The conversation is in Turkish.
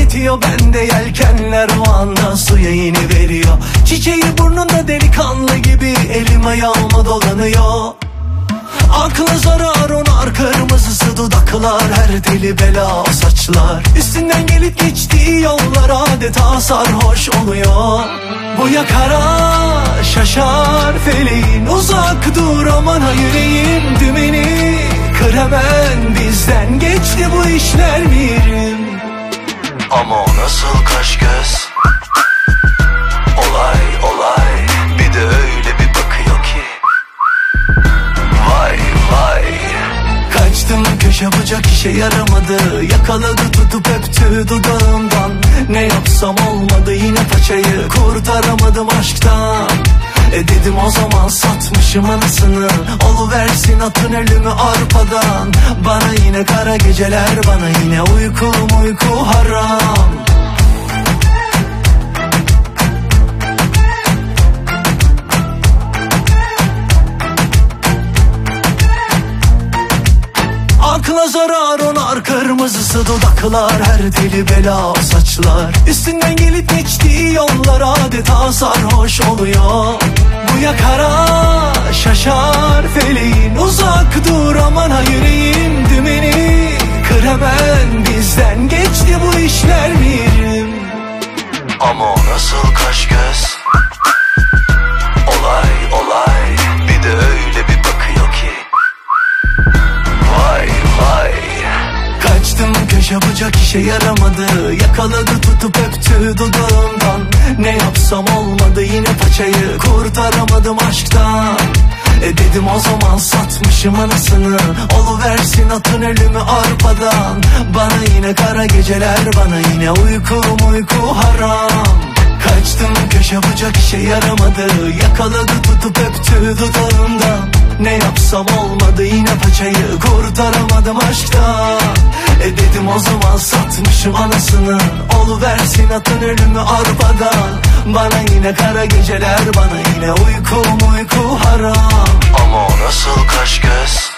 bitiyor, bende yelkenler o anda suya iniveriyor. Çiçeği burnunda delikanlı gibi elim ayağıma dolanıyor. Akla zarar onar kırmızısı dudaklar, her deli bela saçlar. Üstünden gelip geçtiği yollar adeta sarhoş oluyor. Bu yakara şaşar feleğin, uzak dur aman ha yüreğim. Dümeni kır hemen, bizden geçti bu işler mirim. Ama o nasıl kaş göz, olay olay, bir de öyle bir bakıyor ki vay vay. Kaçtım köşe bucak işe yaramadı, yakaladı tutup öptü dudağımdan. Ne yapsam olmadı yine paçayı, kurtaramadım aşktan. Dedim o zaman satmışım anasını, oluversin atın ölümü arpadan. Bana yine kara geceler, bana yine uyku haram. Akla zarar onar kırmızısı dudaklar, her deli bela saçlar. Üstünden gelip geçtiği yollar adeta sarhoş oluyor. Bu yakara şaşar feleğin, uzak dur aman ha yüreğim. Dümeni kır hemen, bizden geçti bu işler mirim. Ama o nasıl kaş göz, olay olay, bir de öyle bir bakıyor ki vay vay. Kaçtım köşe bucak işe yaramadı, yakaladı tutup öptü dudağımdan. Ne yapsam olmadı yine paçayı, kurtaramadım aşktan. Dedim o zaman satmışım anasını, oluversin atın ölümü arpadan. Bana yine kara geceler, bana yine uyku haram. Kaçtım köşe bucak işe yaramadı, yakaladı tutup öptü dudağımdan. Ne yapsam olmadı yine paçayı, kurtaramadım aşktan. Dedim o zaman satmışım anasını, oluversin atın ölümü arpadan. Bana yine kara geceler, bana yine uyku haram. Ama o nasıl kaş göz,